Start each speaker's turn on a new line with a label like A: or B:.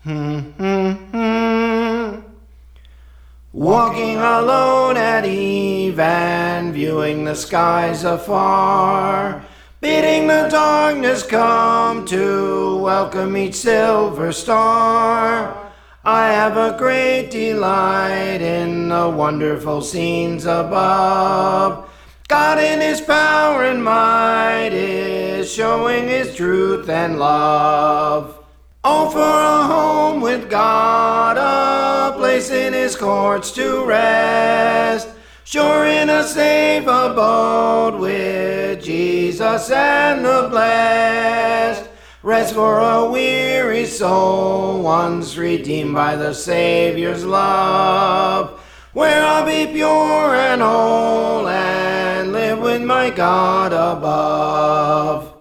A: Walking alone at eve and viewing the skies afar, bidding the darkness come to welcome each silver star. I have a great delight in the wonderful scenes above. God in His power and might is showing His truth and love. Oh, for a home with God, a place in His courts to rest, sure in a safe abode with Jesus and the blessed. Rest for a weary soul, once redeemed by the Savior's love, where I'll be pure and whole and live with my God above.